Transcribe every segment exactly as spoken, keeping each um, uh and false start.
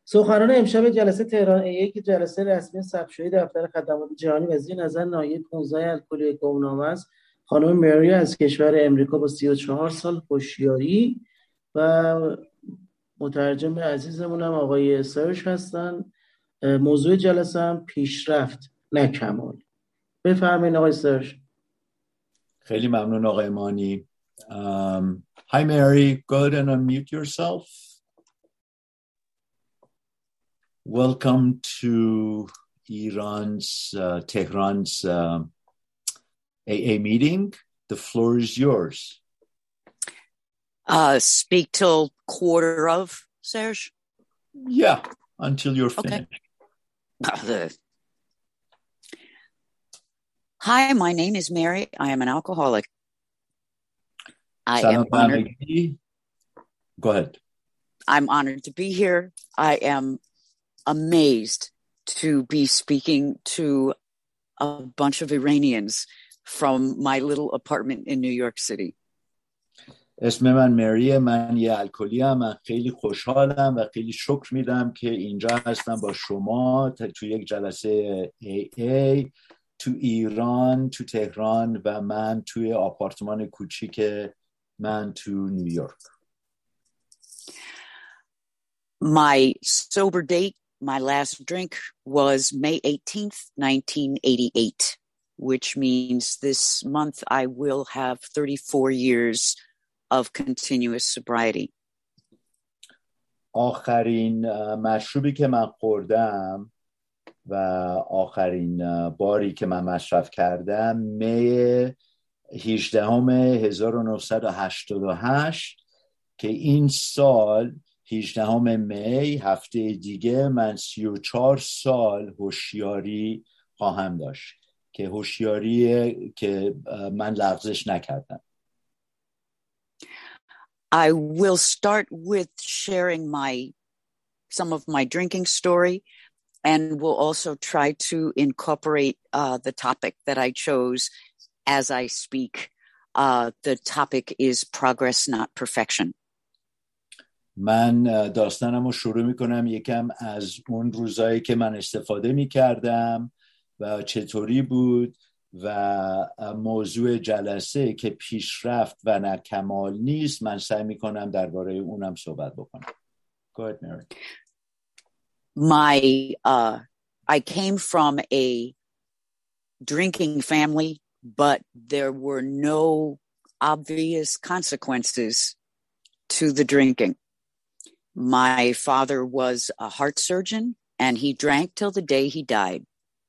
سخنران امشب جلسه تهران یک که جلسه رسمی ثبت‌شده دفتر خدمات جهانی و زیر نظر ناحیه پانزده الکلی گمنامه است. خانم مری از کشور امریکا با سی و چهار سال هوشیاری و مترجم عزیزمونم آقای سرش هستن. موضوع جلسه هم پیشرفت نه کمال. بفرمایید آقای سرش. خیلی ممنون آقای مانی. um, Hi Mary, go ahead and unmute yourself. Welcome to Iran's, uh, Tehran's uh, A A meeting. The floor is yours. Uh, speak till quarter of, Serge? Yeah, until you're Okay. finished. Hi, my name is Mary. I am an alcoholic. I Salam am honored. Go ahead. I'm honored to be here. I am amazed to be speaking to a bunch of Iranians from my little apartment in New York City. اسم من مریه. من یه الکلی هم. من خیلی خوشحالم و خیلی شکر میدم که اینجا هستم با شما تو یک جلسه ای ای تو ایران، تو تهران و من توی آپارتمان کوچیک من تو نیویورک. My sober date, my last drink was May eighteenth, nineteen eighty-eight, which means this month I will have thirty-four years of continuous sobriety. آخرین مشروبی که من خوردم و آخرین باری که من مصرف کردم می هجدهم هزار و نهصد و هشتاد و هشت که این سال هجدهم می هفته دیگه من سی و چهار سال هوشیاری خواهم داشت که هوشیاری که من لغزش نکردم. I will start with sharing my some of my drinking story, and we'll also try to incorporate uh, the topic that I chose as I speak. Uh, the topic is progress, not perfection. من داستانم رو شروع میکنم یکم از اون روزایی که من استفاده میکردم و چطوری بود و موضوع جلسه که پیشرفت و نه کمال نیست. من سعی میکنم درباره اونم صحبت بکنم. Go ahead, Mary. My, uh, I came from a drinking family, but there were no obvious consequences to the drinking. My father was a heart surgeon, and he drank till the day he died.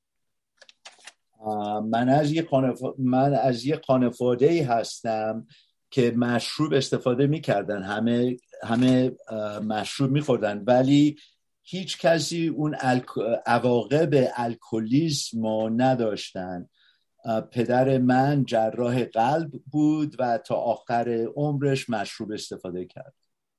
من از یه خانواده من از یه خانواده‌ای هستم که مشروب استفاده می‌کردن. همه همه مشروب می‌خوردن ولی هیچ کسی اون الک... عواقب الکلیسم رو نداشتن. پدر من جراح قلب بود و تا آخر عمرش مشروب استفاده کرد.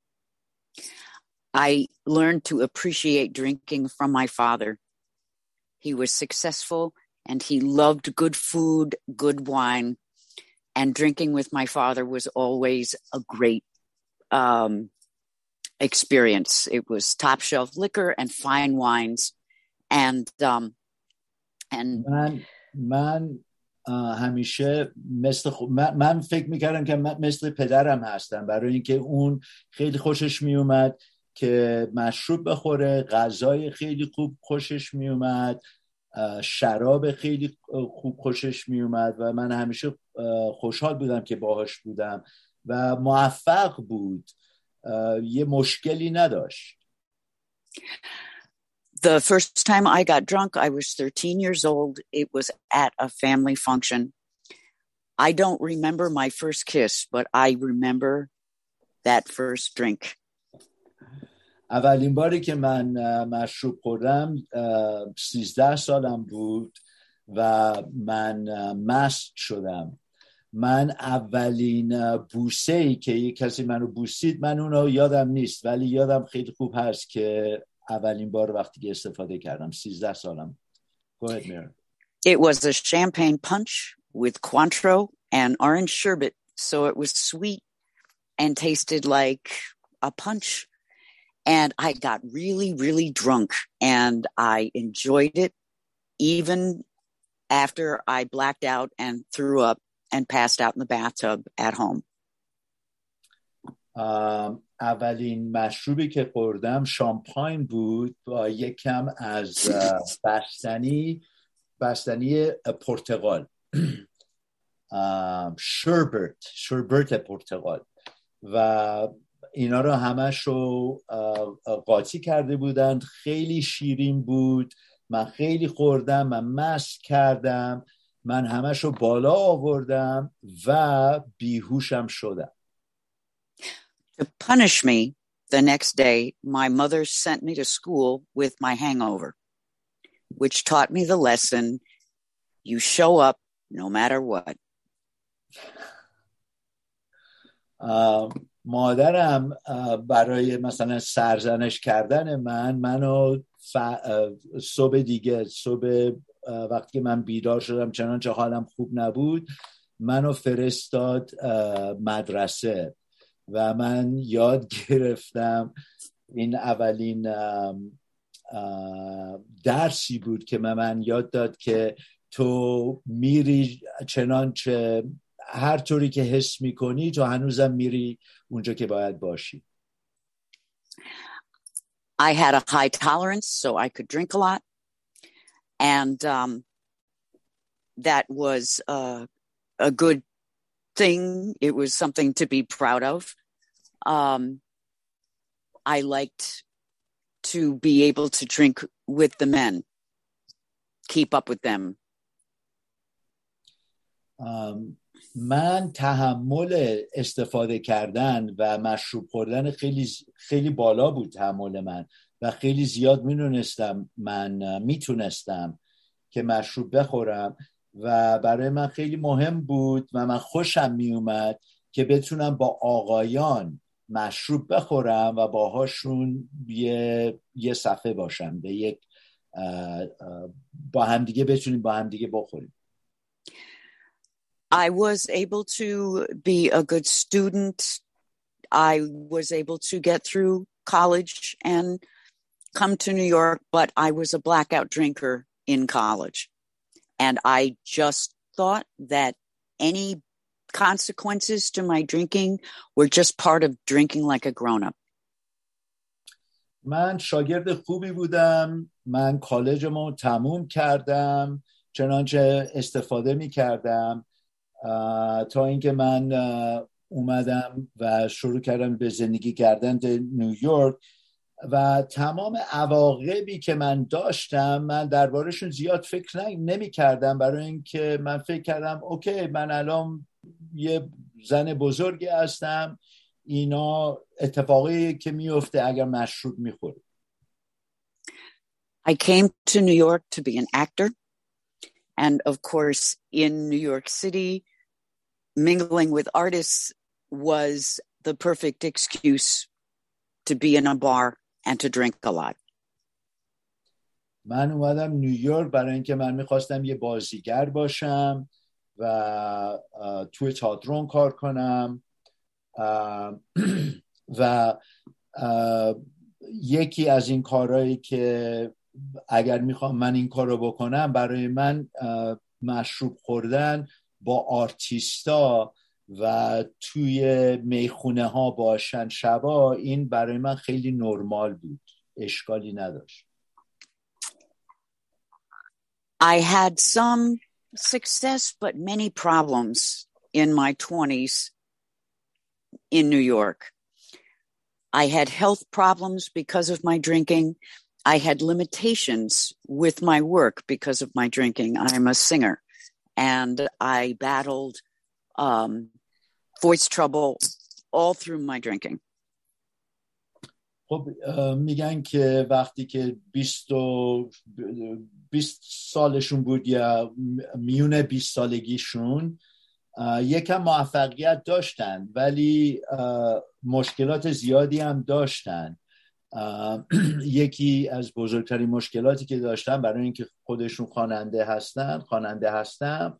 I learned to appreciate drinking from my father. He was successful and he loved good food, good wine, and drinking with my father was always a great um, experience. It was top shelf liquor and fine wines. And, um, and من, من همیشه مثل خ... من, من فکر میکردم که من مثل پدرم هستم، برای اینکه اون خیلی خوشش میومد که مشروب بخوره، غذای خیلی خوب خوشش میومد، شراب خیلی خوب خوشش میومد و من همیشه خوشحال بودم که باهاش بودم و موفق بود. یه مشکلی نداشت. The first time I got drunk, I was thirteen years old. It was at a family function. I don't remember my first kiss, but I remember that first drink. اولین باری که من مشروب خوردم سیزده سالم بود و من مست شدم. من اولین بوسه‌ای که یک کسی منو بوسید، من اونو یادم نیست ولی یادم خیلی خوب هست که اولین بار وقتی که استفاده کردم سیزده سالم. Go ahead, Mary. It was a champagne punch with Cointreau and orange sherbet, so it was sweet and tasted like a punch. And I got really, really drunk, and I enjoyed it even after I blacked out and threw up and passed out in the bathtub at home. Um, اولین مشروبی که خوردم شامپاین بود با یک کم از بستنی بستنی پرتقال شربت شربت پرتقال و اینا رو همش رو قاطی کرده بودند. خیلی شیرین بود. من خیلی خوردم. من مست کردم. من همش رو بالا آوردم و بیهوشم شدم. To punish me, the next day, my mother sent me to school with my hangover, which taught me the lesson, you show up no matter what. مادرم برای مثلا سرزنش کردن من منو ف... صبح دیگه صبح وقتی که من بیدار شدم چنانچه حالم خوب نبود منو فرستاد مدرسه و من یاد گرفتم. این اولین درسی بود که من یاد داد که تو میری چنانچه هر طوری که حس میکنی تو هنوزم میری اونجا که باید باشی. I had a high tolerance, so I could drink a lot. And um, that was uh, a good thing. It was something to be proud of. Um, I liked to be able to drink with the men, keep up with them. Um, من تحمل استفاده کردن و مشروب خوردن خیلی خیلی بالا بود تحمل من و خیلی زیاد میدونستم من میتونستم که مشروب بخورم و برای من خیلی مهم بود و من خوشم میومد که بتونم با آقایان مشروب بخورم و باهاشون یه یه صفحه باشم، به یک با همدیگه بتونیم با همدیگه بخوریم. I was able to be a good student. I was able to get through college and come to New York, but I was a blackout drinker in college. And I just thought that any consequences to my drinking were just part of drinking like a grown-up. من شاگرد خوبی بودم. من کالجمو تموم کردم. چنانچه استفاده می کردم تا اینکه من اومدم و شروع کردم به زندگی کردن در نیویورک و تمام عواقبی که من داشتم من دربارشون زیاد فکر نمی کردم، برای اینکه من فکر کردم اوکی من الان یه زن بزرگی هستم، اینا اتفاقی که میفته اگر مشروب میخوری. I came to New York to be an actor. And of course, in New York City, mingling with artists was the perfect excuse to be in a bar and to drink a lot. من اومدم نیویورک برای اینکه من میخواستم یه بازیگر باشم و توی تئاتر کار کنم و یکی از این کارهایی که اگر میخوام من این کارو بکنم برای من مشروب خوردن با آرتیستا و توی میخونه ها باشن شبا، این برای من خیلی نرمال بود، اشکالی نداشت. I had some success but many problems in my twenties in New York. I had health problems because of my drinking. I had limitations with my work because of my drinking. I'm a singer, and I battled um, voice trouble all through my drinking. خب میگن که وقتی که بیست و بیست سالشون بود یا میون بیست سالگیشون یکم موفقیت داشتن ولی مشکلات زیادی هم داشتن. یکی از بزرگترین مشکلاتی که داشتن برای اینکه خودشون خواننده هستن خواننده هستن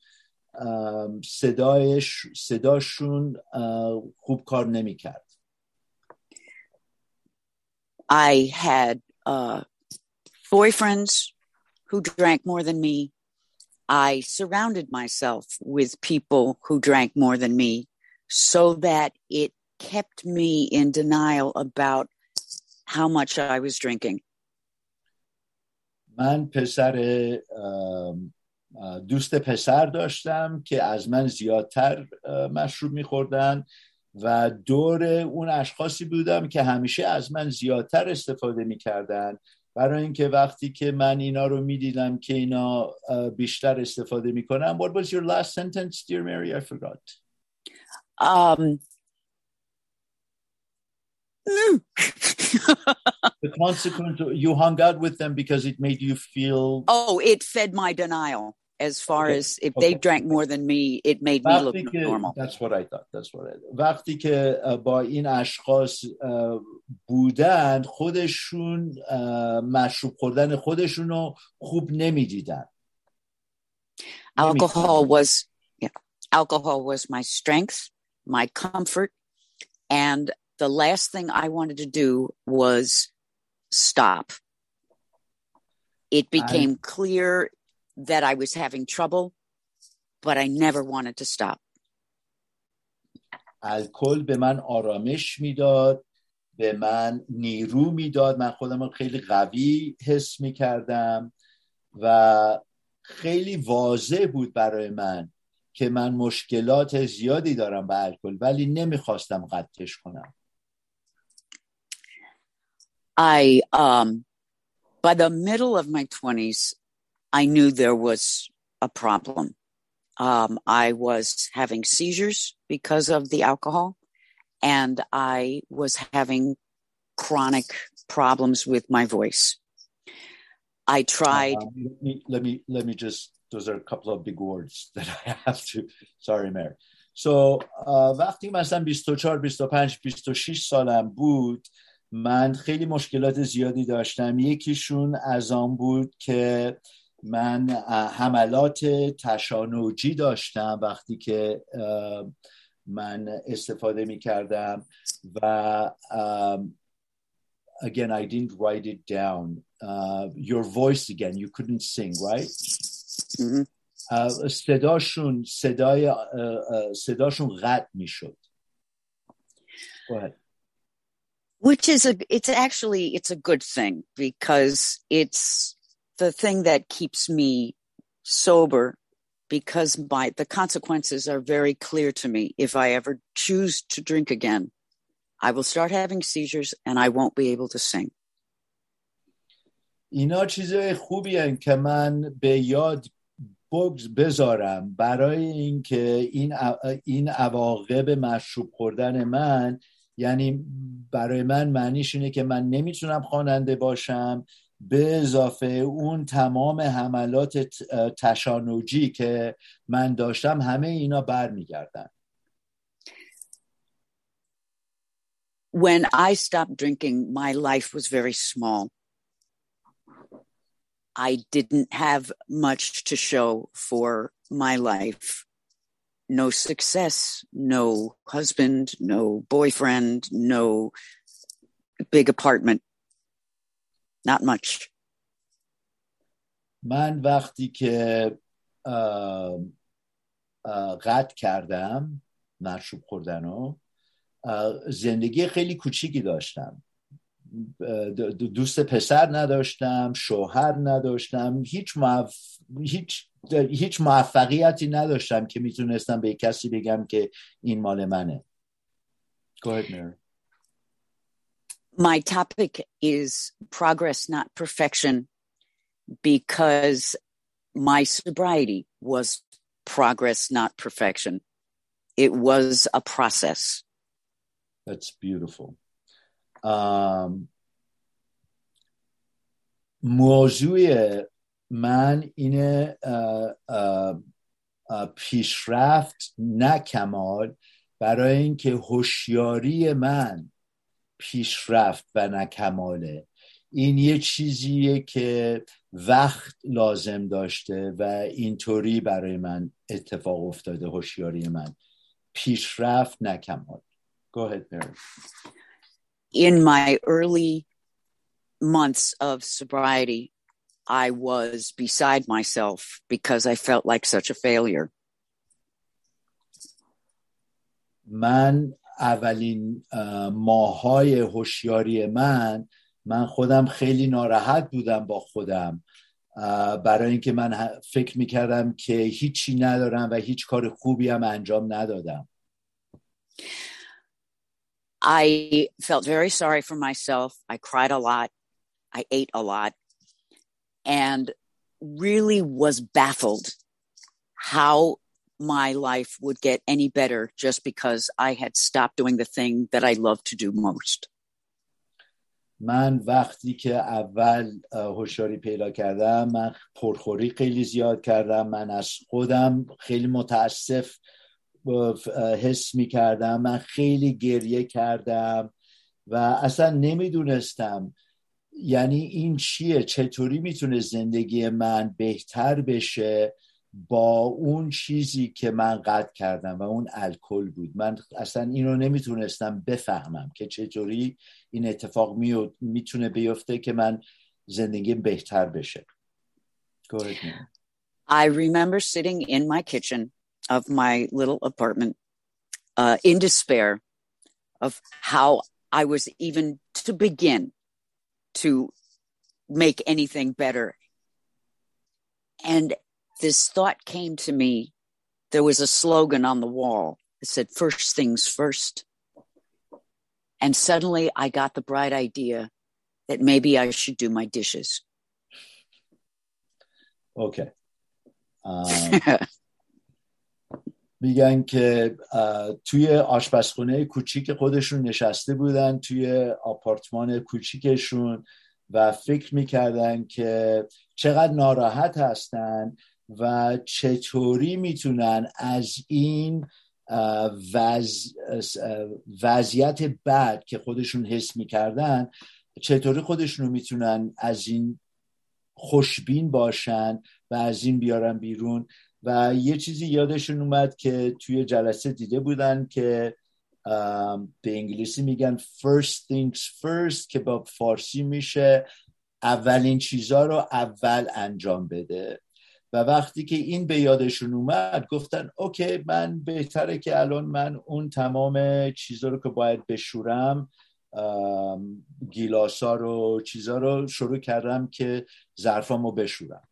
صدایش صداشون خوب کار نمی‌کرد. I had uh, boyfriends who drank more than me. I surrounded myself with people who drank more than me so that it kept me in denial about how much I was drinking. من پسر دوست پسر داشتم که از من زیادتر مشروب میخوردن و دور اون اشخاصی بودم که همیشه از من زیادتر استفاده میکردن، برای اینکه وقتی که من اینا رو میدیدم که اینا بیشتر استفاده میکنن. What was your last sentence, dear Mary? I forgot. Um. The consequence, you hung out with them because it made you feel... Oh, it fed my denial. As far okay. as if okay. they drank more than me, it made me look که, normal. That's what I thought. That's what I thought. وقتی که با این اشخاص بودند، خودشون مشروب خوردن خودشون رو خوب نمیدیدن. Alcohol was, yeah, alcohol was my strength, my comfort, and the last thing I wanted to do was stop. It became I, clear that I was having trouble, but I never wanted to stop. الکل به من آرامش میداد، به من نیرو میداد، من خودم رو خیلی قوی حس میکردم و خیلی واضح بود برای من که من مشکلات زیادی دارم با الکل، ولی نمیخواستم قطعش کنم. I, um, by the middle of my twenties, I knew there was a problem. Um, I was having seizures because of the alcohol, and I was having chronic problems with my voice. I tried. Uh, let me, let me, let me just, those are a couple of big words that I have to, sorry, Mary. So, uh, وقتی مثلا بیست و چهار، بیست و پنج، بیست و شش سالم بود، من خیلی مشکلات زیادی داشتم. یکیشون از آن بود که من حملات تشنجی داشتم وقتی که من استفاده می کردم و um, again I didn't write it down. Uh, your voice again, you couldn't sing, right? Mm-hmm. uh, صداشون صدای uh, صداشون قطع می شد. Go ahead. Which is a, it's actually, it's a good thing because it's the thing that keeps me sober, because my, the consequences are very clear to me. If I ever choose to drink again, I will start having seizures and I won't be able to sing. اینا چیزای خوبی هن که من به یاد بذارم برای اینکه این این عواقب مشروب خوردن من، یعنی برای من معنیش اینه که من نمیتونم خواننده باشم، به اضافه اون تمام حملات تشنجی که من داشتم همه اینا برمیگردن. When I stopped drinking, my life was very small. I didn't have much to show for my life. No success, no husband, no boyfriend, no big apartment. Not much. من وقتی که قطع کردم مشروب خوردنو، زندگی خیلی کوچیکی داشتم. دوست پسر نداشتم، شوهر نداشتم، هیچ موف... هیچ هیچ موفقیتی نداشتم که میتونستم به کسی بگم که این مال منه. Go ahead, Mary. My topic is progress, not perfection, because my sobriety was progress, not perfection. It was a process. That's beautiful. Um, موضوع من اینه uh, uh, uh, پیشرفت نه کمال، برای اینکه هوشیاری من پیشرفت و نه کماله. این یه چیزیه که وقت لازم داشته و اینطوری برای من اتفاق افتاده. هوشیاری من پیشرفت نه کمال. Go ahead, Mary. In my early months of sobriety, I was beside myself because I felt like such a failure. من اولین ماهای هوشیاری من من خودم خیلی ناراحت بودم با خودم، برای اینکه من فکر میکردم که هیچی ندارم و هیچ کار خوبی هم انجام ندادم. I felt very sorry for myself. I cried a lot. I ate a lot. And really was baffled how my life would get any better just because I had stopped doing the thing that I love to do most. من وقتی که اول هوشیاری پیدا کردم، من پرخوری خیلی زیاد کردم. من از خودم خیلی متاسف حس می کردم. من خیلی گریه کردم و اصلا نمیدونستم یعنی این چیه، چطوری میتونه زندگی من بهتر بشه با اون چیزی که من قطع کردم و اون الکل بود. من اصلا اینو نمیتونستم بفهمم که چطوری این اتفاق میتونه بیفته که من زندگیم بهتر بشه. I remember sitting in my kitchen of my little apartment uh, in despair of how I was even to begin to make anything better. And this thought came to me. There was a slogan on the wall that said, first things first. And suddenly I got the bright idea that maybe I should do my dishes. Okay. Um, میگن که توی آشپزخونه کوچیک خودشون نشسته بودن توی آپارتمان کوچیکشون و فکر میکردن که چقدر ناراحت هستن و چطوری میتونن از این وضع وضعیت بد که خودشون حس میکردن چطوری خودشون رو میتونن از این خوشبین باشن و از این بیارن بیرون. و یه چیزی یادشون اومد که توی جلسه دیده بودن که به انگلیسی میگن first things first که با فارسی میشه اولین چیزا رو اول انجام بده. و وقتی که این به یادشون اومد گفتن اوکی، من بهتره که الان من اون تمام چیزا رو که باید بشورم، گیلاسا رو چیزا رو شروع کردم که ظرفامو بشورم.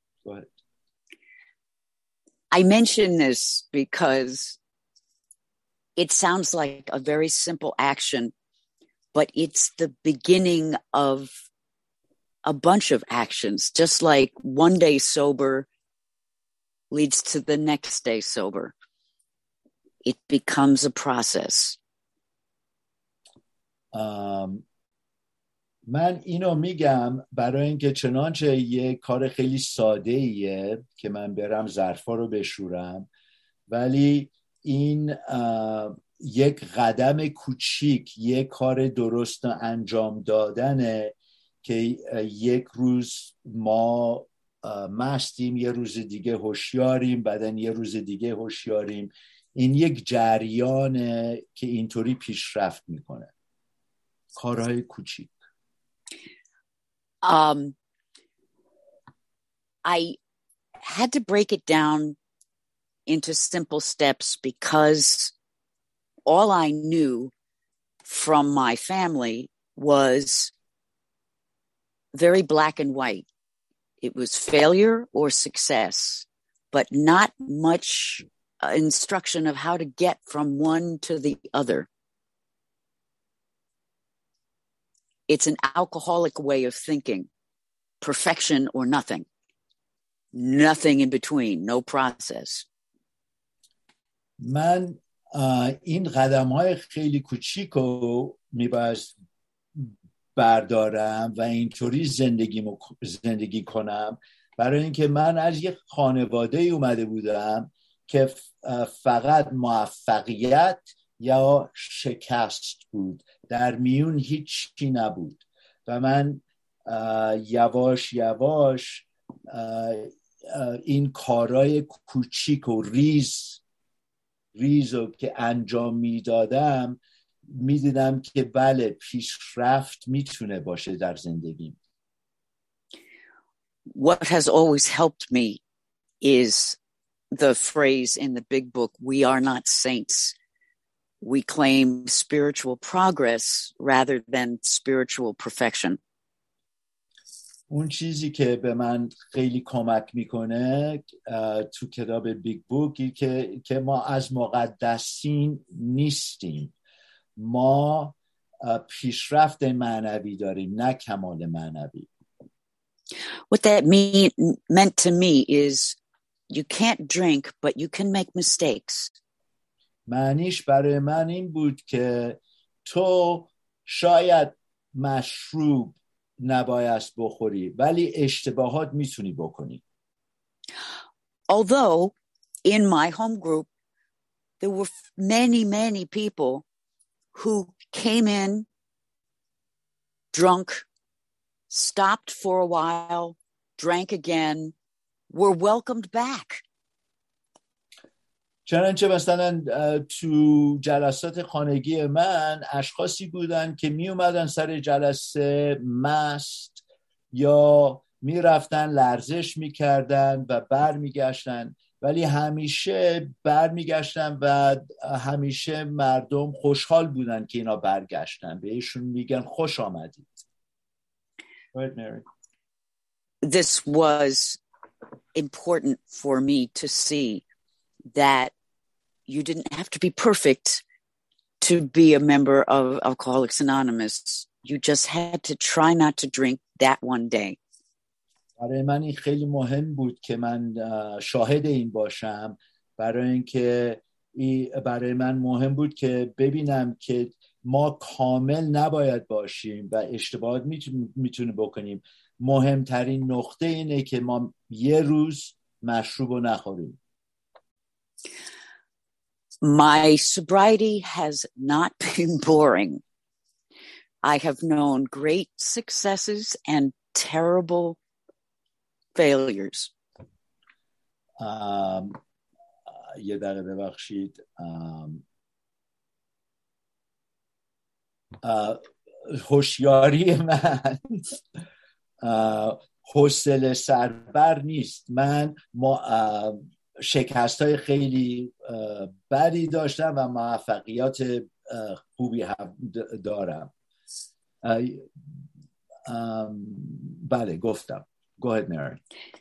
I mention this because it sounds like a very simple action, but it's the beginning of a bunch of actions, just like one day sober leads to the next day sober. It becomes a process. Um, من اینو میگم برای اینکه چنانچه یه کار خیلی ساده ایه که من برم ظرفا رو بشورم، ولی این یک قدم کوچیک، یک کار درست انجام دادنه که یک روز ما مستیم، یه روز دیگه هوشیاریم، بعدن یه روز دیگه هوشیاریم. این یک جریانه که اینطوری پیشرفت میکنه، کارهای کوچیک. Um, I had to break it down into simple steps because all I knew from my family was very black and white. It was failure or success, but not much uh, instruction of how to get from one to the other. It's an alcoholic way of thinking. Perfection or nothing. Nothing in between. No process. من این قدم‌های خیلی کوچیکو میباید بردارم و اینطوری زندگی زندگی کنم، برای اینکه من از یک خانواده اومده بودم که فقط موفقیت یا شکست بود، در میون هیچی نبود. و من یواش یواش این کارهای کوچیک و ریز ریزو که انجام میدادم میدیدم که بله پیشرفت میتونه باشه در زندگیم. What has always helped me is the phrase in the big book, we are not saints. We claim spiritual progress rather than spiritual perfection. اون چیزی که به من خیلی کمک میکنه تو کتاب بیگ بوکی که که ما از مقدسین نیستیم، ما پیشرفت معنوی داریم نه کمال معنوی. What that mean, meant to me is you can't drink but you can make mistakes. معنیش برای من این بود که تو شاید مشروب نبایست بخوری ولی اشتباهات میتونی بکنی. Although in my home group there were many many people who came in drunk, stopped for a while, drank again, were welcomed back. چنانچه مثلا تو جلسات خانگی من اشخاصی بودن که می اومدن سر جلسه مست یا می رفتن لرزش می کردن و بر می گشتن، ولی همیشه بر می گشتن و همیشه مردم خوشحال بودن که اینا برگشتن، بهشون میگن خوش آمدید. Right, Mary. This was important for me to see that you didn't have to be perfect to be a member of Alcoholics Anonymous. You just had to try not to drink that one day. برای من این خیلی مهم بود که من شاهد این باشم، برای اینکه برای من مهم بود که ببینم که ما کامل نباید باشیم و اشتباهات میتونه بکنیم. مهمترین نقطه اینه که ما یه روز مشروب رو نخوریم. My sobriety has not been boring. I have known great successes and terrible failures. Um, یه دقیقه ببخشید. هوشیاری من حوصله سربر نیست. من ما شکست های خیلی بدی داشتم و موفقیات خوبی هم دارم. بله گفتم. Go ahead, Mary.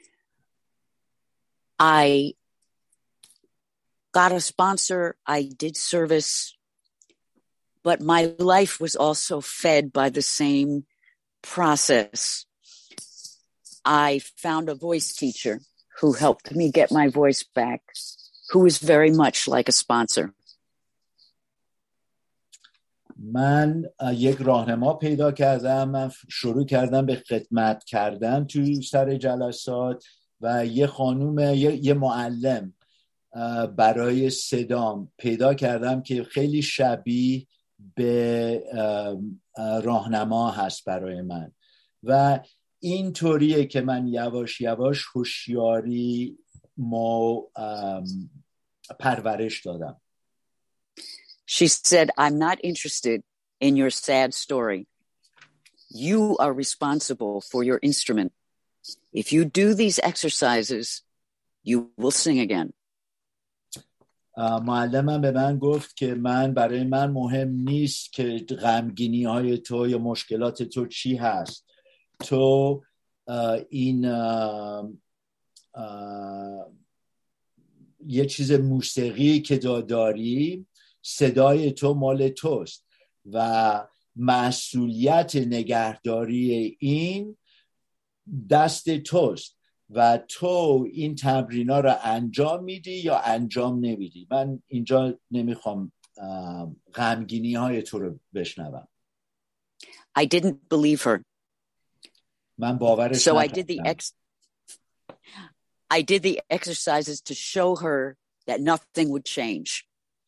I got a sponsor. I did service, but my life was also fed by the same process. I found a voice teacher who helped me get my voice back, who is very much like a sponsor. من یک راهنما پیدا کردم، من شروع کردم به خدمت کردن تو سر جلسات و یه خانوم یه, یه معلم برای صدام پیدا کردم که خیلی شبیه به راهنما هست برای من و این طوریه که من یواش یواش هوشیاری ما پرورش دادم. She said, I'm not interested in your sad story. You are responsible for your instrument. If you do these exercises, you will sing again. معلمم به من گفت که من برای من مهم نیست که غمگینی های تو یا مشکلات تو چی هست. تو این آه، آه، یه چیز موسیقی که داری، صدای تو مال توست و مسئولیت نگهداری این دست توست و تو این تمرینا رو انجام میدی یا انجام نمیدی. من اینجا نمیخوام غمگینی های تو رو بشنوم. I didn't believe her. من باورش so نکردم. I did the ex I did the exercises to show her that nothing would change.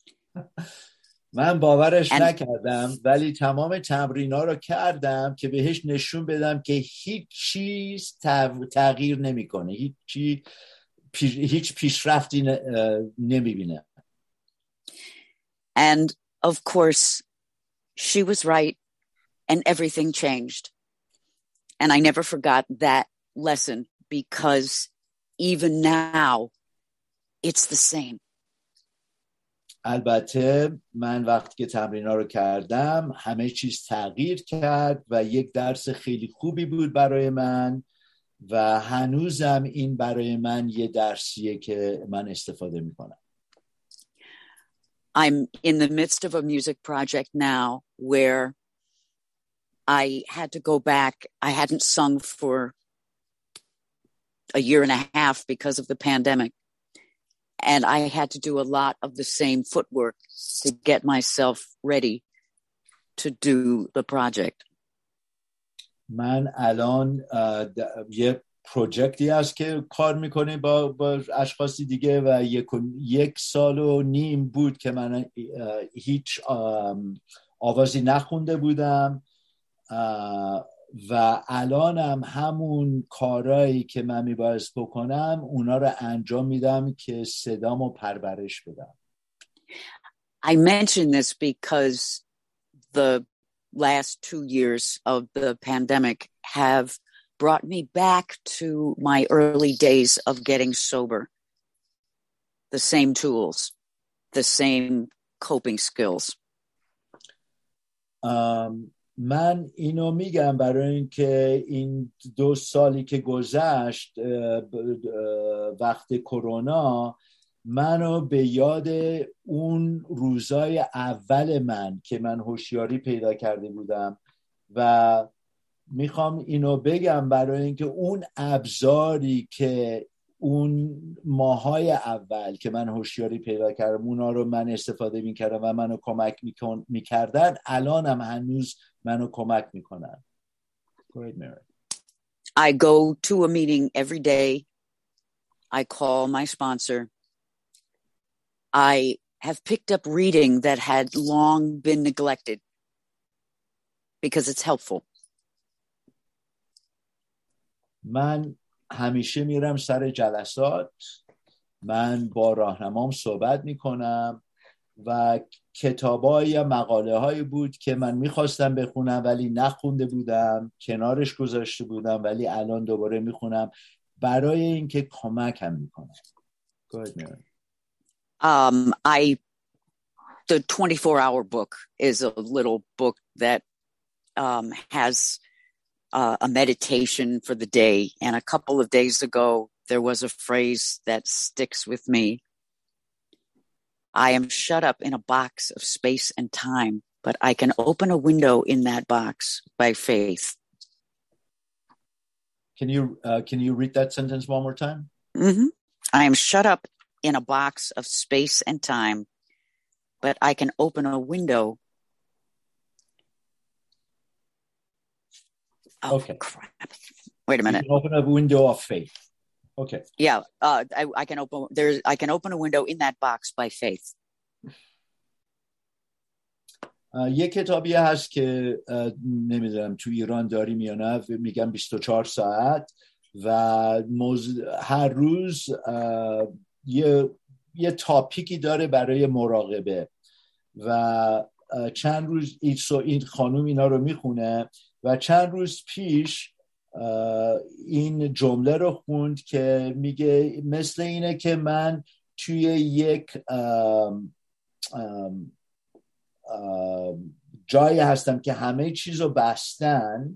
من باورش And... نکردم ولی تمام تمرینا رو کردم که بهش نشون بدم که هیچ چیز تغییر نمیکنه، هیچ چی پیش... هیچ پیشرفتی نمیبینه. And of course She was right, and everything changed. And I never forgot that lesson, because even now, it's the same. البته من وقتی که تمرینا رو کردم همه چیز تغییر کرد و یک درس خیلی خوبی بود برای من و هنوزم این برای من یه درسیه که من استفاده میکنم. I'm in the midst of a music project now where I had to go back. I hadn't sung for a year and a half because of the pandemic. And I had to do a lot of the same footwork to get myself ready to do the project. من الان یه پروژکتی هست که کار میکنه با, با اشخاصی دیگه و یک, یک سال و نیم بود که من هیچ آوازی نخونده بودم و الانم همون کارهایی که من میبایست بکنم اونا رو انجام میدم که صدامو پرورش بدم. I mention this because the last two years of the pandemic have brought me back to my early days of getting sober. The same tools, the same coping skills. Um, من اینو میگم برای اینکه این دو سالی که گذشت وقت کرونا منو به یاد اون روزای اول من که من هوشیاری پیدا کرده بودم و میخوام اینو بگم برای اینکه اون ابزاری که اون ماهای اول که من هوشیاری پیدا کردم اونا رو من استفاده میکردم و منو کمک میکن میکردن الانم هنوز منو کمک میکنن. I go to a meeting every day. I call my sponsor. I have picked up reading that had long been neglected because it's helpful. من همیشه میرم سر جلسات، من با راهنمام صحبت میکنم و کتابای یا مقاله هایی بود که من میخواستم بخونم ولی نخونده بودم، کنارش گذاشته بودم ولی الان دوباره میخونم برای اینکه کمکم میکنه. Go ahead, Mary. Um, I, the twenty-four hour book is a little book that um, has uh, a meditation for the day. And a couple of days ago, there was a phrase that sticks with me. I am shut up in a box of space and time, but I can open a window in that box by faith. Can you uh, can you read that sentence one more time? Mm-hmm. I am shut up in a box of space and time, but I can open a window. Oh, okay. Crap. Wait a minute. You can open a window of faith. Okay. Yeah, uh, I, I can open. There's. I can open a window in that box by faith. uh, یه کتابی هست که uh, نمیدونم تو ایران داریم یا نه، میگم بیست و چهار ساعت و موز... هر روز uh, یه یه تاپیکی داره برای مراقبه و uh, چند روز این خانوم اینا رو میخونه و چند روز پیش این جمله رو خوند که میگه مثل اینه که من توی یک ام ام ام جایی هستم که همه چیز رو بستن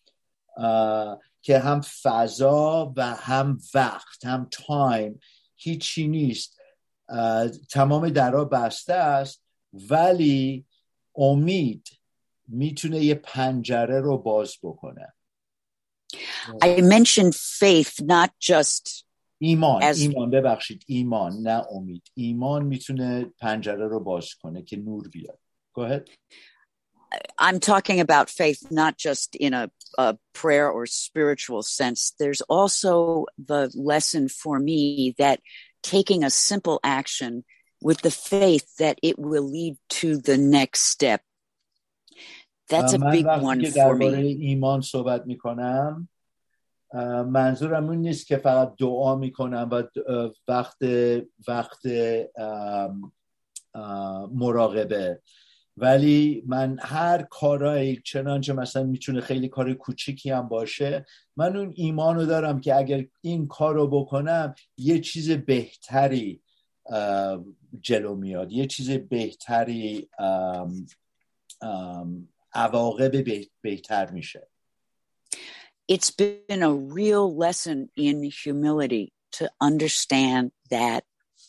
که هم فضا و هم وقت هم تایم هیچی نیست، تمام درها بسته است ولی امید میتونه یه پنجره رو باز بکنه. I mentioned faith not just ایمان as... ایمان ببخشید ایمان نه امید. ایمان میتونه پنجره رو باز کنه که نور بیاد. Go ahead. I'm talking about faith not just in a, a prayer or spiritual sense. There's also the lesson for me that taking a simple action with the faith that it will lead to the next step. That's a big one for me. ایمان صحبت میکنم منظورم اون نیست که فقط دعا میکنم و وقت وقت مراقبه، ولی من هر کارایی، چنانچه مثلا میتونه خیلی کار کوچیکی هم باشه، من اون ایمانو دارم که اگر این کارو بکنم یه چیز بهتری جلو میاد، یه چیز بهتری ام، ام، عواقب بهتر میشه. It's been a real lesson in humility to understand that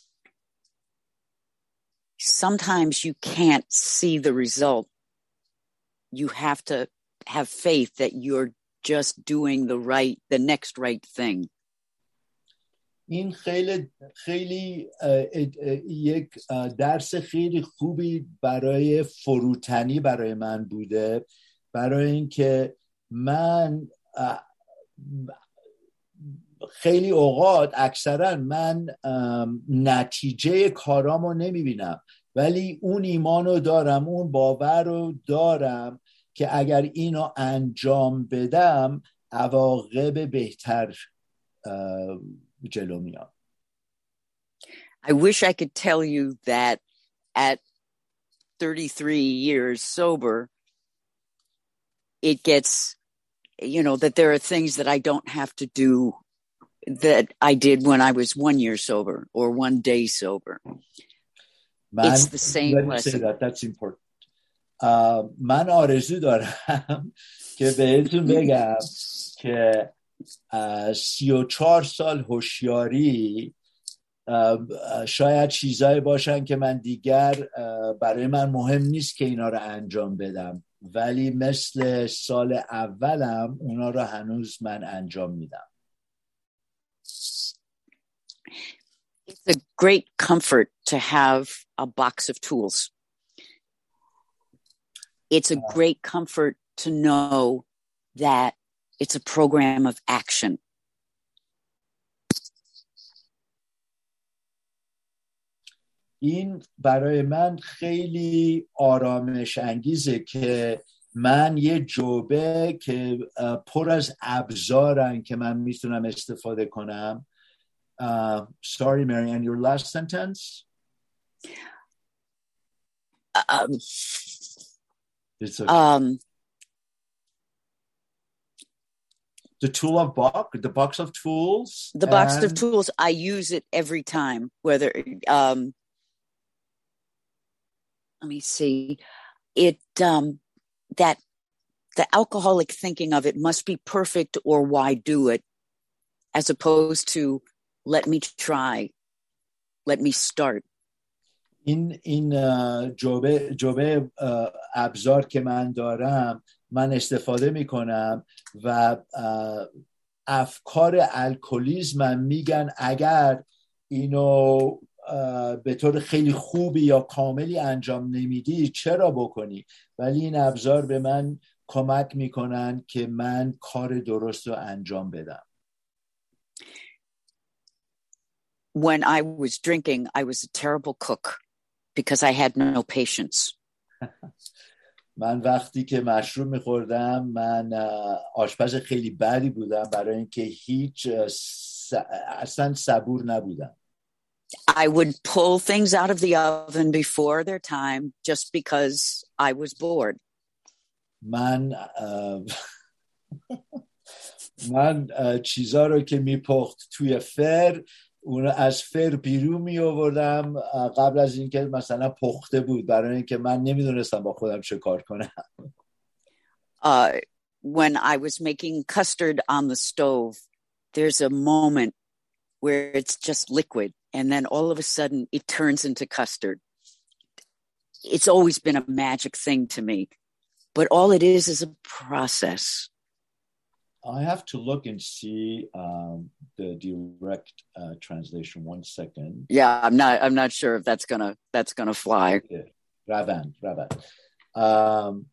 sometimes you can't see the result. You have to have faith that you're just doing the right, the next right thing. این خیلی خیلی یک درس خیلی خوبی برای فروتنی برای من بوده، برای اینکه من خیلی اوقات اکثرا من نتیجه کارامو نمیبینم، ولی اون ایمانو دارم، اون باور رو دارم که اگر اینو انجام بدم عواقب بهتر جلو میاد. I wish I could tell you that at thirty-three years sober, it gets, you know, that there are things that I don't have to do that I did when I was one year sober or one day sober. Man, it's the same let me lesson. say that. That's important. Uh, من آرزو دارم که بهتون بگم که سی و چهار سال هوشیاری شاید چیزایی باشن که من دیگر برای من مهم نیست که اینا رو انجام بدم، ولی مثل سال اولم اونا رو هنوز من انجام میدم. It's a great comfort to have a box of tools. It's a great comfort to know that it's a program of action. این برای من خیلی آرامش انگیزه که من یه جوبه که پر از ابزارن که من میتونم استفاده کنم. Uh, sorry, Marianne, your last sentence? Um, it's okay. um, the tool of box, the box of tools? The box and... of tools, I use it every time, whether, um, let me see, it, um, that the alcoholic thinking of it must be perfect or why do it, as opposed to let me try, let me start. این این جوبه جوبه ابزار که من دارم من استفاده میکنم و افکار الکلیسم میگن اگر اینو به طور خیلی خوبی یا کاملی انجام نمیدی چرا بکنی، ولی این ابزار به من کمک میکنن که من کار درست رو انجام بدم. When I was drinking, I was a terrible cook because I had no patience. من وقتی که مشروب میخوردم من آشپز خیلی بدی بودم برای اینکه هیچ اصلا صبور نبودم. I would pull things out of the oven before their time just because I was bored. من من چیزا رو که میپخت توی فر اون از فر بیرون می آوردم قبل از اینکه مثلا پخته بود، برای اینکه من نمیدونستم با خودم چه کار کنم. Uh, when I was making custard on the stove, there's a moment where it's just liquid and then all of a sudden it turns into custard. It's always been a magic thing to me, but all it is is a process. I have to look and see um, the direct uh, translation. One second. Yeah, I'm not. I'm not sure if that's gonna. That's gonna fly. Okay. Ravan, Ravan. Um,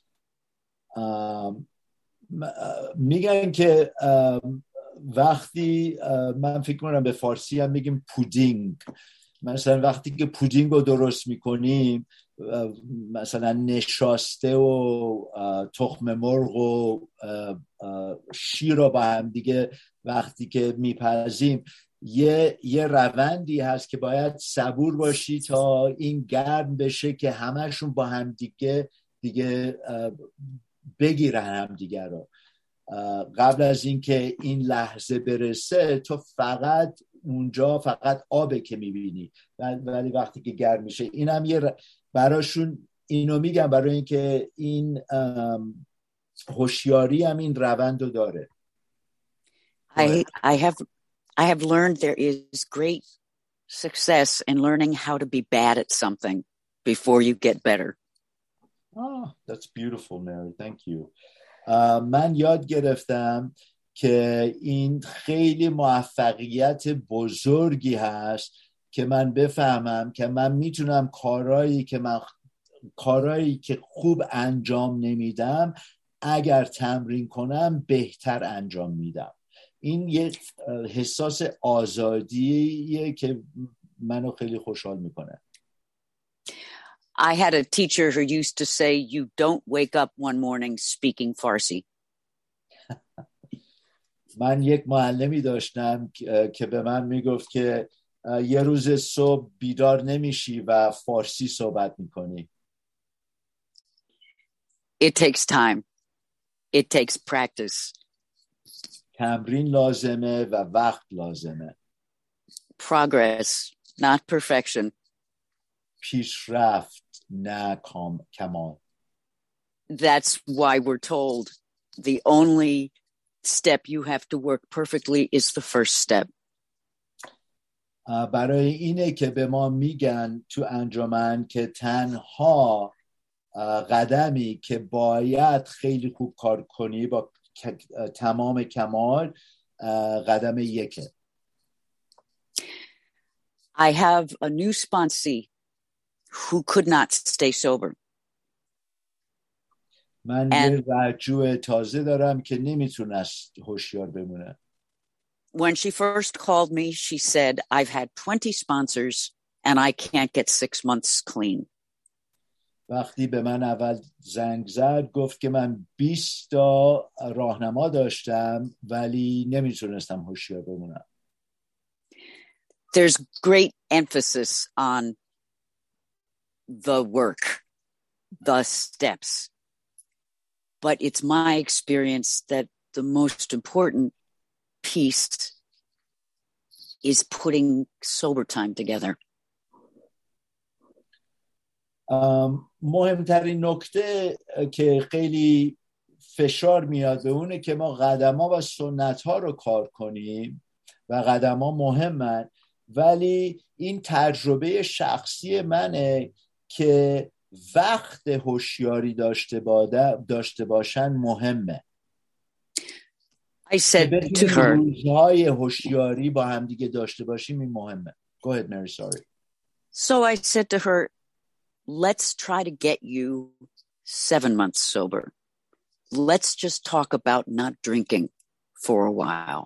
um, میگن که وقتی من فکر کنم به فارسی هم میگیم پودینگ، مثلا وقتی که پودینگ رو درست میکنیم مثلا نشاسته و تخم مرغ و شیر رو با هم دیگه وقتی که میپزیم یه یه روندی هست که باید صبور باشی تا این گرم بشه که همشون با هم دیگه دیگه بگیرن هم دیگه رو. قبل از اینکه این لحظه برسه تو فقط اونجا فقط آبه که میبینی، ولی وقتی که گرم میشه اینم یه براشون اینو میگم برای اینکه این هوشیاری هم این روند رو داره. I I have I have learned there is great success in learning how to be bad at something before you get better. Oh, that's beautiful, Mary. Thank you. Uh, من یاد گرفتم که این خیلی موفقیت بزرگی هست که من بفهمم که من میتونم کارهایی که من کارهایی که خوب انجام نمیدم اگر تمرین کنم بهتر انجام میدم. این یه حساس آزادیه که منو خیلی خوشحال میکنه. I had a teacher who used to say, you don't wake up one morning speaking Farsi. من یک معلمی داشتم که به من میگفت که یه روز صبح بیدار نمیشی و فارسی صحبت میکنی. It takes time. It takes practice. تمرین لازمه و وقت لازمه. Progress, not perfection. پیشرفت نه کمال. That's why we're told the only step you have to work perfectly is the first step. برای اینه که به ما میگن تو انجمن که تنها قدمی که باید خیلی خوب کار کنی با تمام کمال قدم یکه. I have a new sponsee who could not stay sober. من یه رجوع تازه دارم که نمیتونست هوشیار بمونه. When she first called me, she said, I've had twenty sponsors and I can't get six months clean. وقتی به من اول زنگ زد گفت که من بیست تا راهنما داشتم ولی نمیتونستم هوشیار بمونم. There's great emphasis on the work, the steps. But it's my experience that the most important piece is putting sober time together. مهمترین نکته که خیلی فشار میاد به اونه که ما قدم‌ها و سنت‌ها رو کار کنیم و قدم‌ها مهمن، ولی این تجربه شخصی منه که وقت هوشیاری داشته داشته باشن مهمه. I said to her, روزهای هوشیاری با هم دیگه داشته باشیم این مهمه. Go ahead, Mary, sorry. So I said to her, let's try to get you seven months sober. Let's just talk about not drinking for a while.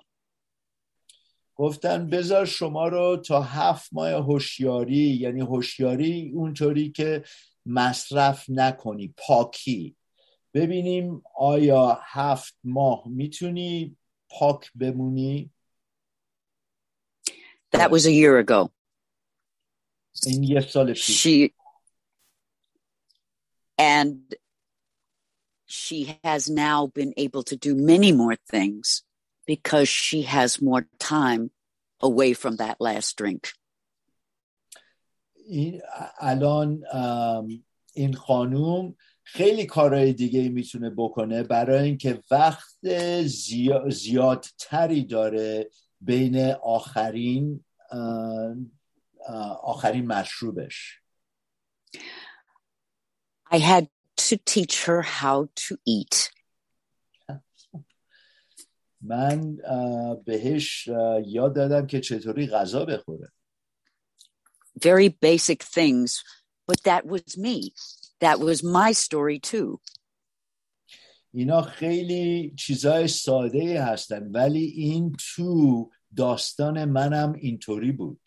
گفتن بذار شما رو تا هفت ماه هوشیاری، یعنی هوشیاری اونطوری که مصرف نکنی، پاکی، ببینیم آیا هفت ماه میتونی پاک بمونی؟ That was a year ago. این یه سال پیش. She and she has now been able to do many more things because she has more time away from that last drink. این الان این خانوم خیلی کارهای دیگه میتونه بکنه برای اینکه وقت زیاد زیادتری داره بین آخرین آخرین مشروبش. I had to teach her how to eat. من بهش یاد دادم که چطوری غذا بخوره. Very basic things, but that was me. That was my story too. اینا خیلی چیزای ساده هستن ولی این تو داستان منم اینطوری بود.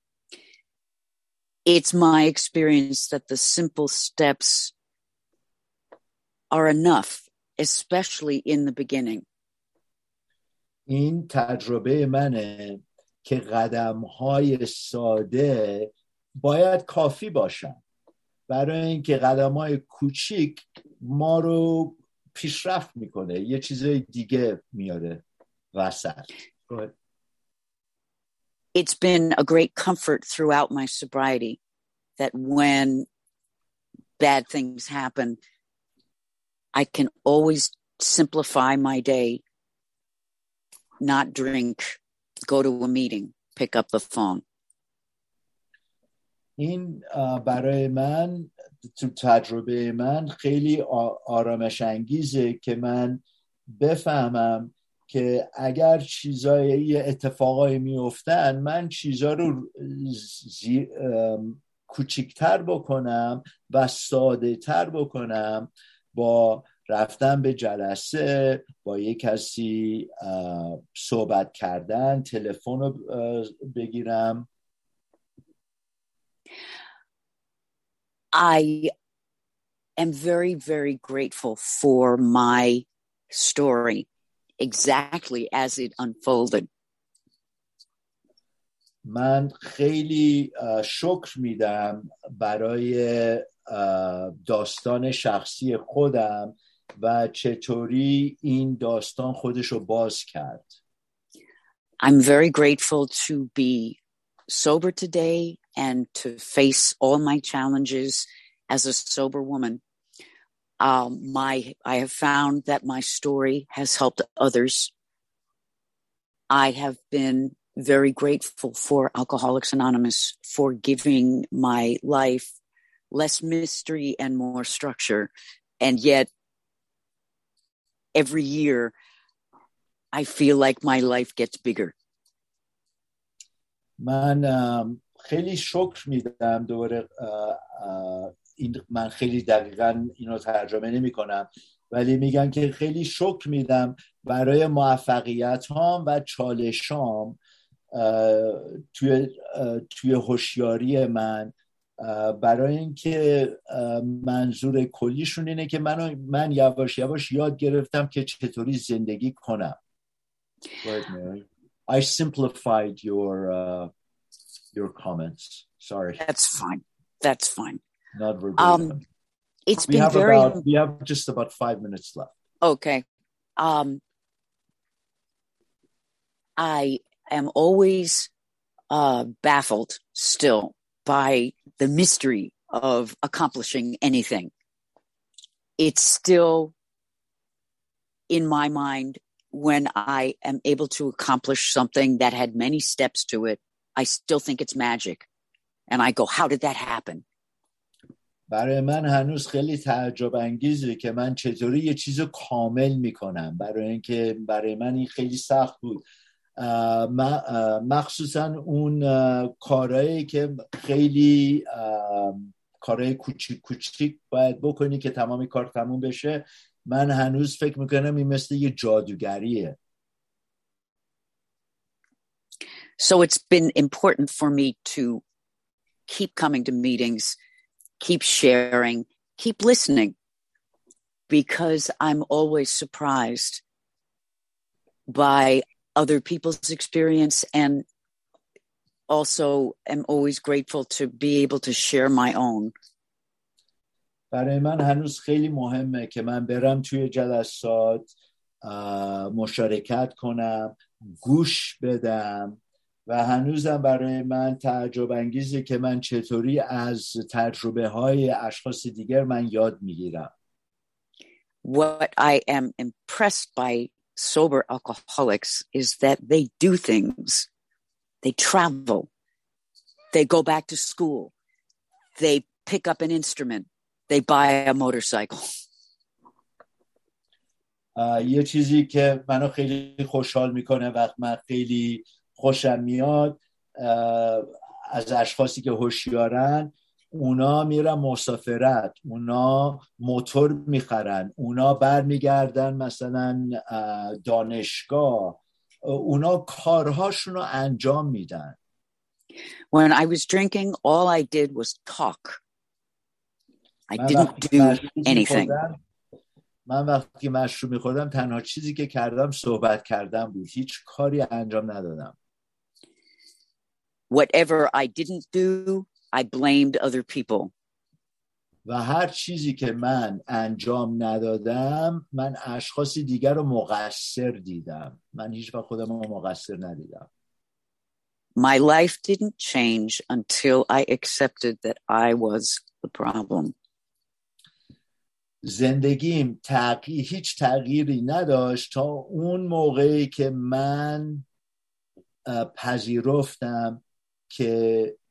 It's my experience that the simple steps are enough, especially in the beginning. این تجربه منه که قدم‌های ساده باید کافی باشن، برای اینکه قدم‌های کوچیک ما رو پیشرفت میکنه، یه چیزای دیگه میاره وسط. It's been a great comfort throughout my sobriety that when bad things happen, I can always simplify my day, not drink, go to a meeting, pick up the phone. این برای من تو تجربه من خیلی آرامش انگیزه که من بفهمم که اگر چیزایی اتفاقایی میافتن من چیزا رو زی... کوچیکتر بکنم و ساده تر بکنم، با رفتن به جلسه، با یک کسی صحبت کردن، تلفن رو بگیرم. I am very, very grateful for my story, exactly as it unfolded. من خیلی شکر میدم برای داستان شخصی خودم و چطوری این داستان خودشو باز کرد. I'm very grateful to be sober today and to face all my challenges as a sober woman. Um, my, I have found that my story has helped others. I have been very grateful for Alcoholics Anonymous for giving my life less mystery and more structure. And yet, every year, I feel like my life gets bigger. من خیلی شکر میدم دوباره. این من خیلی دقیقاً اینو ترجمه نمی کنم، ولی میگن که خیلی شکر میدم برای موفقیت هام و چالشام توی توی هوشیاری من، برای اینکه منظور کلیشون اینه که من من یواش یواش یاد گرفتم که چطوری زندگی کنم. Right, Mary? I simplified your uh, your comments. Sorry. That's fine. That's fine. Not verbatim. Um, it's we been have very. About, we have just about five minutes left. Okay. Um, I am always uh, baffled still by the mystery of accomplishing anything. It's still in my mind when I am able to accomplish something that had many steps to it. I still think it's magic. And I go, how did that happen? برای من هنوز خیلی تعجب انگیزه که من چطوری یه چیز رو کامل میکنم، برای اینکه برای من این خیلی سخت بود، مخصوصا اون کارهایی که خیلی کارهای کوچیک کوچیک باید بکنی که تمامی کار تموم بشه. من هنوز فکر میکنم این مثل یه جادوگریه. So it's been important for me to keep coming to meetings, keep sharing, keep listening, because I'm always surprised by other people's experience, and also am always grateful to be able to share my own. برای من هنوز خیلی مهمه که من برم توی جلسات، مشارکت کنم، گوش بدم، و هنوزم برای من تعجب انگیزه که من چطوری از تجربه های اشخاص دیگر من یاد میگیرم. What I am impressed by sober alcoholics is that they do things. They travel. They go back to school. They pick up an instrument. They buy a motorcycle. یه چیزی که منو خیلی خوشحال میکنه وقت من خیلی خوشم میاد از اشخاصی که هوشیارن، اونا میرن مسافرت، اونا موتور میخرن، اونا برمیگردن مثلا دانشگاه، اونا کارهاشون رو انجام میدن. When I was drinking, all I did was talk. I didn't do anything. من وقتی مشروب میخوردم تنها چیزی که کردم صحبت کردم بود، هیچ کاری انجام ندادم. Whatever I didn't do, I blamed other people. و هر چیزی که من انجام ندادم من اشخاصی دیگر رو مقصر دیدم. من هیچ وقت خودم رو مقصر ندیدم. My life didn't change until I accepted that I was the problem. زندگیم تغییر هیچ تغییری نداشت تا اون موقعی که من پذیرفتم که